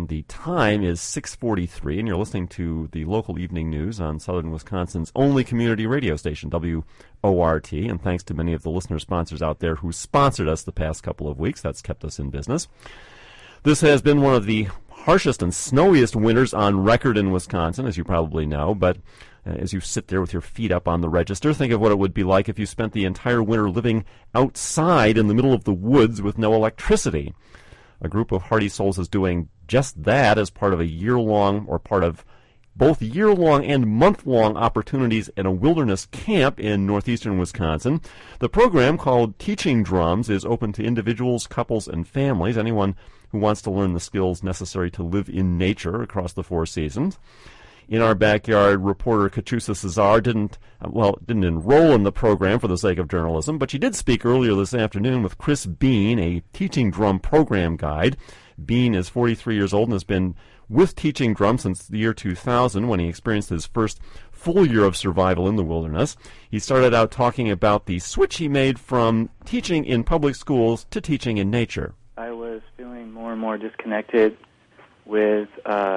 And the time is 6:43, and you're listening to the local evening news on southern Wisconsin's only community radio station, WORT. And thanks to many of the listener sponsors out there who sponsored us the past couple of weeks. That's kept us in business. This has been one of the harshest and snowiest winters on record in Wisconsin, as you probably know, but as you sit there with your feet up on the register, think of what it would be like if you spent the entire winter living outside in the middle of the woods with no electricity. A group of hardy souls is doing just that as part of a year-long, or part of both year-long and month-long opportunities in a wilderness camp in northeastern Wisconsin. The program, called Teaching Drums, is open to individuals, couples, and families, anyone who wants to learn the skills necessary to live in nature across the 4 seasons. In Our Backyard, reporter Kachusa Cesar didn't enroll in the program for the sake of journalism, but she did speak earlier this afternoon with Chris Bean, a Teaching Drum program guide. Bean is 43 years old and has been with Teaching Drum since the year 2000, when he experienced his first full year of survival in the wilderness. He started out talking about the switch he made from teaching in public schools to teaching in nature. I was feeling more and more disconnected with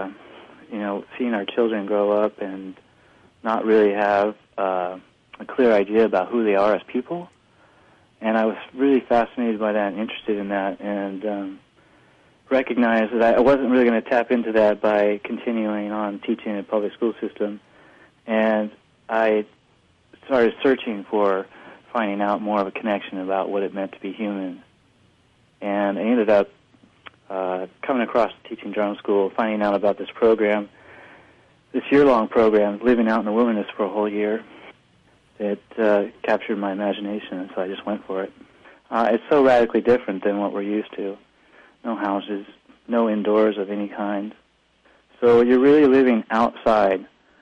seeing our children grow up and not really have a clear idea about who they are as people. And I was really fascinated by that and interested in that, and recognized that I wasn't really going to tap into that by continuing on teaching in a public school system. And I started searching for finding out more of a connection about what it meant to be human. And I ended up coming across Teaching Drum School, finding out about this program, this year-long program, living out in the wilderness for a whole year. It captured my imagination, and so I just went for it. It's so radically different than what we're used to. No houses, no indoors of any kind. So you're really living outside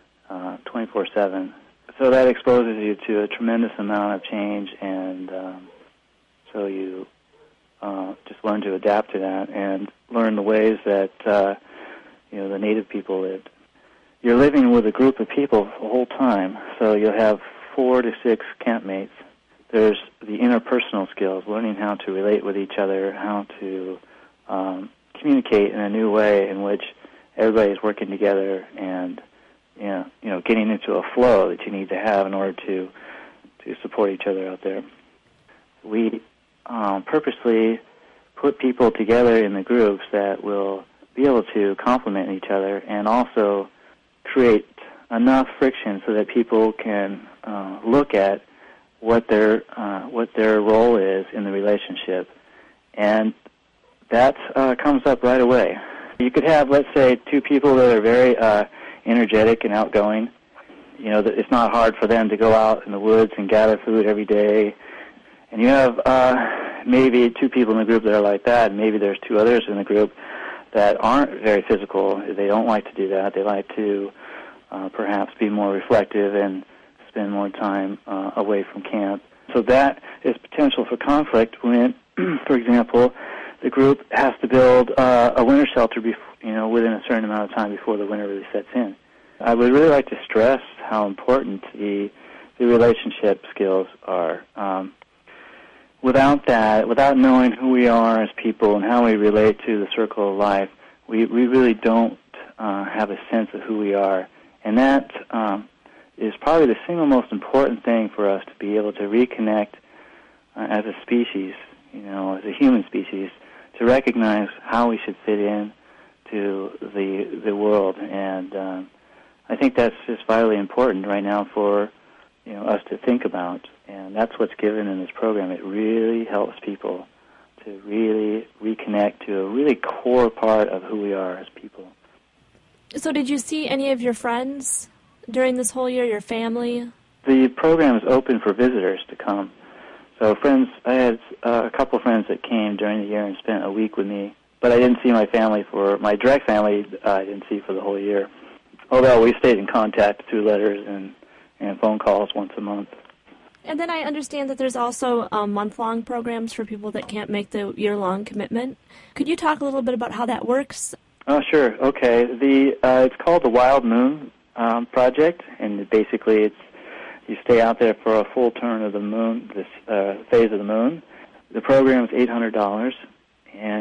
24/7. So that exposes you to a tremendous amount of change, and so you just learn to adapt to that and learn the ways that the native people lived. You're living with a group of people the whole time, so you'll have 4 to 6 campmates. There's the interpersonal skills, learning how to relate with each other, how to communicate in a new way in which everybody's working together, and getting into a flow that you need to have in order to support each other out there. We purposely put people together in the groups that will be able to complement each other and also create enough friction so that people can look at what their role is in the relationship, and that comes up right away. You could have, let's say, 2 people that are very energetic and outgoing. It's not hard for them to go out in the woods and gather food every day. And you have maybe 2 people in the group that are like that, and maybe there's 2 others in the group that aren't very physical. They don't like to do that. They like to perhaps be more reflective and spend more time away from camp. So that is potential for conflict when, for example, the group has to build a winter shelter within a certain amount of time before the winter really sets in. I would really like to stress how important the relationship skills are. Without that, without knowing who we are as people and how we relate to the circle of life, we really don't have a sense of who we are. And that is probably the single most important thing for us to be able to reconnect as a species, as a human species, to recognize how we should fit in to the world. And I think that's just vitally important right now for us to think about. And that's what's given in this program. It really helps people to really reconnect to a really core part of who we are as people. So did you see any of your friends during this whole year, your family? The program is open for visitors to come. So I had a couple of friends that came during the year and spent a week with me, but I didn't see my direct family, I didn't see for the whole year. Although we stayed in contact through letters and phone calls once a month. And then I understand that there's also month-long programs for people that can't make the year-long commitment. Could you talk a little bit about how that works? Oh, sure. Okay. It's called the Wild Moon Project, and basically you stay out there for a full turn of the moon, this phase of the moon. The program is $800, and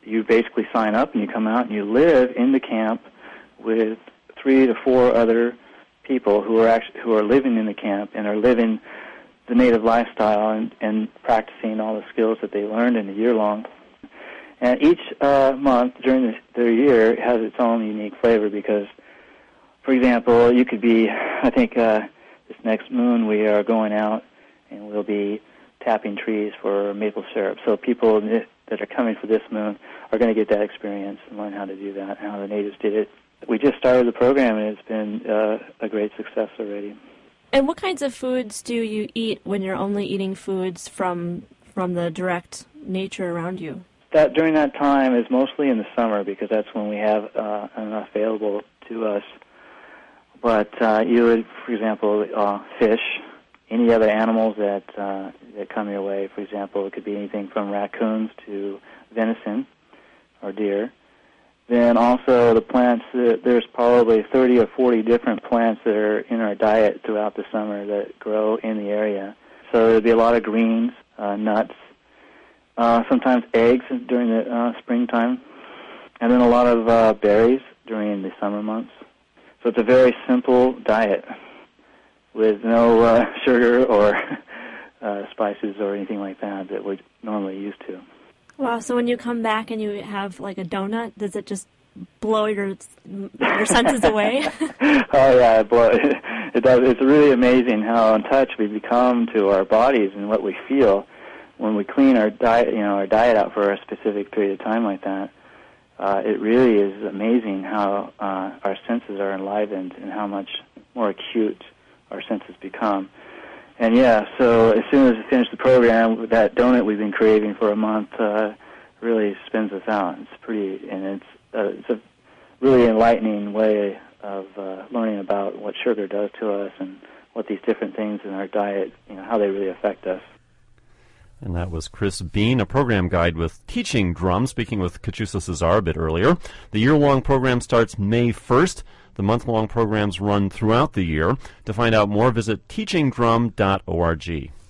you basically sign up and you come out and you live in the camp with 3 to 4 other people who are living in the camp and are living the native lifestyle and practicing all the skills that they learned in the year long. And each month during their year has its own unique flavor because, for example, you could be, I think this next moon we are going out and we'll be tapping trees for maple syrup. So people that are coming for this moon are going to get that experience and learn how to do that, how the natives did it. We just started the program, and it's been a great success already. And what kinds of foods do you eat when you're only eating foods from the direct nature around you? That during that time is mostly in the summer because that's when we have enough available to us. But you would, for example, fish, any other animals that come your way. For example, it could be anything from raccoons to venison or deer. Then also the plants, there's probably 30 or 40 different plants that are in our diet throughout the summer that grow in the area. So there'll be a lot of greens, nuts, sometimes eggs during the springtime, and then a lot of berries during the summer months. So it's a very simple diet with no sugar or spices or anything like that we're normally used to. Wow, so when you come back and you have like a donut, does it just blow your senses away? Oh yeah, it does. It's really amazing how in touch we become to our bodies and what we feel when we clean our diet, our diet out for a specific period of time like that. It really is amazing how our senses are enlivened and how much more acute our senses become. And yeah, so as soon as we finish the program, that donut we've been craving for a month really spins us out. It's pretty, and it's a really enlightening way of learning about what sugar does to us and what these different things in our diet, how they really affect us. And that was Chris Bean, a program guide with Teaching Drum, speaking with Kachusa Cesar a bit earlier. The year-long program starts May 1st. The month-long programs run throughout the year. To find out more, visit teachingdrum.org.